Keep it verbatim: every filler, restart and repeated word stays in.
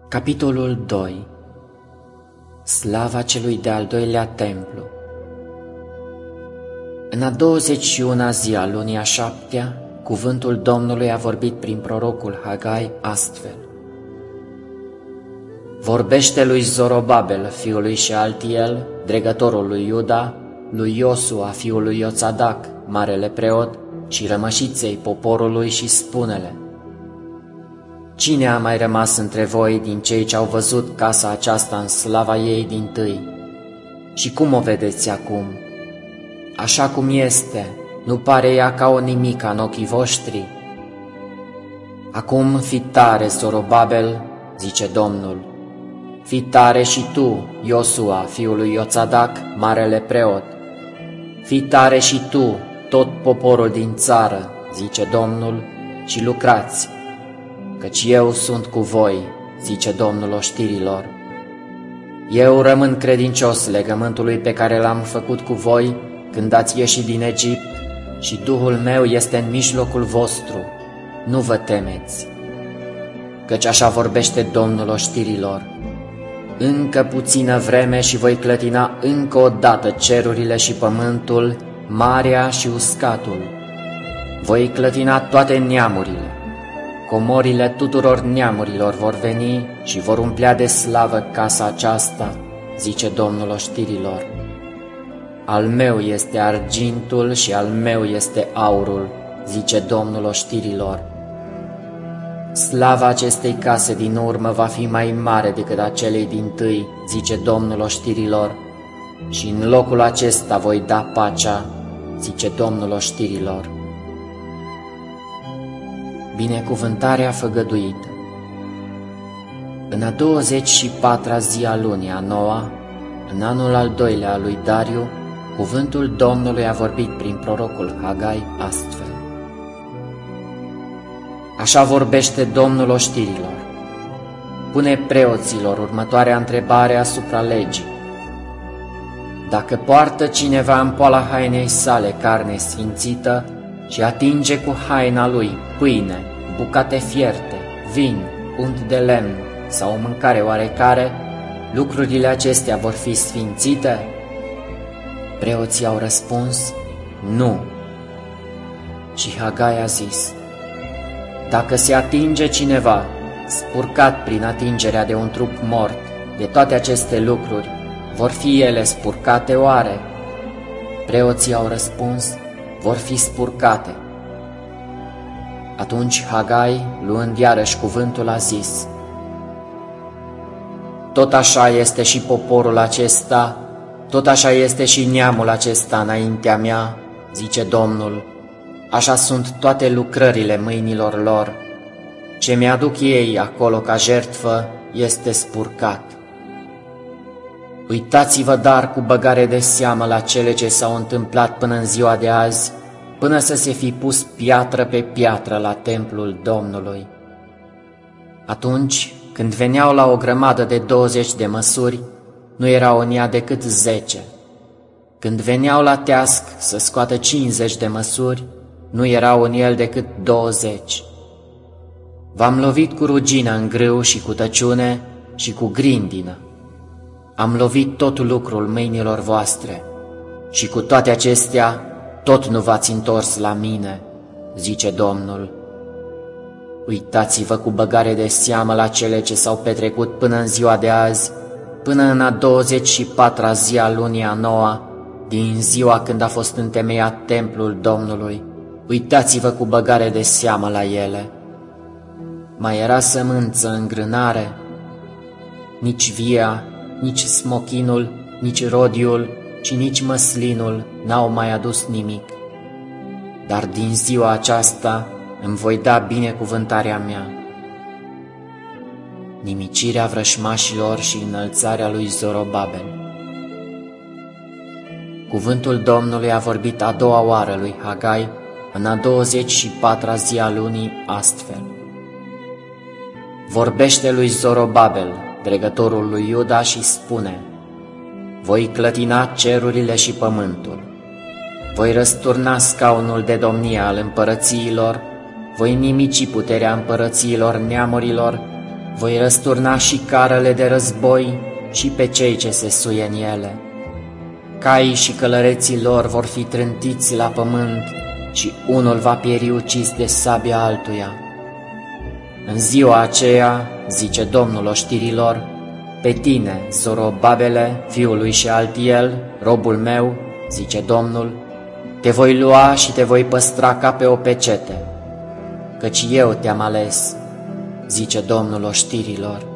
Capitolul doi. Slava celui de-al doilea templu. În a douăzeci și una zi a lunii a șaptea, cuvântul Domnului a vorbit prin prorocul Hagai astfel: Vorbește lui Zorobabel, fiul lui Shealtiel, dregătorul lui Iuda, lui Iosua, fiul lui Iotadac, marele preot, și rămășiței poporului și spune-le: Cine a mai rămas între voi din cei ce au văzut casa aceasta în slava ei dintâi? Și cum o vedeți acum? Așa cum este, nu pare ea ca o nimica în ochii voștri? Acum fii tare, Zorobabel, zice Domnul, fii tare și tu, Iosua, fiul lui Iotadac, marele preot, fii tare și tu, tot poporul din țară, zice Domnul, și lucrați, căci eu sunt cu voi, zice Domnul oștirilor. Eu rămân credincios legământului pe care l-am făcut cu voi când ați ieșit din Egipt și Duhul meu este în mijlocul vostru, nu vă temeți. Căci așa vorbește Domnul oștirilor: încă puțină vreme și voi clătina încă o dată cerurile și pământul, marea și uscatul. Voi clătina toate neamurile. Comorile tuturor neamurilor vor veni și vor umplea de slavă casa aceasta, zice Domnul oștirilor. Al meu este argintul și al meu este aurul, zice Domnul oștirilor. Slava acestei case din urmă va fi mai mare decât a celei dintâi, zice Domnul oștirilor, și în locul acesta voi da pacea, zice Domnul oștirilor. Binecuvântarea făgăduită. În a douăzeci și patra zi a lunii a noua, în anul al doilea al lui Dariu, cuvântul Domnului a vorbit prin prorocul Hagai astfel: Așa vorbește Domnul oștirilor: pune preoților următoarea întrebare asupra legii. Dacă poartă cineva în poala hainei sale carne sfințită și atinge cu haina lui pâine, bucate fierte, vin, unt de lemn sau o mâncare oarecare, lucrurile acestea vor fi sfințite? Preoții au răspuns: nu. Și Hagai a zis: dacă se atinge cineva, spurcat prin atingerea de un trup mort, de toate aceste lucruri, vor fi ele spurcate oare? Preoții au răspuns: vor fi spurcate. Atunci Hagai, luând iarăși cuvântul, a zis: tot așa este și poporul acesta, tot așa este și neamul acesta înaintea mea, zice Domnul, așa sunt toate lucrările mâinilor lor. Ce mi-aduc ei acolo ca jertfă este spurcat. Uitați-vă dar cu băgare de seamă la cele ce s-au întâmplat până în ziua de azi, până să se fi pus piatră pe piatră la templul Domnului. Atunci, când veneau la o grămadă de douăzeci de măsuri, nu erau în ea decât zece. Când veneau la teasc să scoată cincizeci de măsuri, nu erau în el decât douăzeci. V-am lovit cu rugină în grâu și cu tăciune și cu grindină. Am lovit tot lucrul mâinilor voastre și cu toate acestea tot nu v-ați întors la mine, zice Domnul. Uitați-vă cu băgare de seamă la cele ce s-au petrecut până în ziua de azi, până în a douăzeci și patra zi a lunii a noua, din ziua când a fost întemeiat templul Domnului. Uitați-vă cu băgare de seamă la ele. Mai era sămânță în grânare? Nici via, nici smochinul, nici rodiul și nici măslinul n-au mai adus nimic. Dar din ziua aceasta îmi voi da binecuvântarea mea. Nimicirea vrășmașilor și înălțarea lui Zorobabel. Cuvântul Domnului a vorbit a doua oară lui Hagai în a douăzeci și patra zi a lunii astfel: vorbește lui Zorobabel, dregătorul lui Iuda, și spune: voi clătina cerurile și pământul, voi răsturna scaunul de domnie al împărățiilor, voi nimici puterea împărățiilor neamurilor, Voi răsturna și carele de război și pe cei ce se suie în ele. Caii și călăreții lor vor fi trântiți la pământ și unul va pieri ucis de sabia altuia. În ziua aceea, zice Domnul oștirilor, pe tine, Zorobabele, fiul lui Shealtiel, robul meu, zice Domnul, te voi lua și te voi păstra ca pe o pecete, căci eu te-am ales, zice Domnul oștirilor.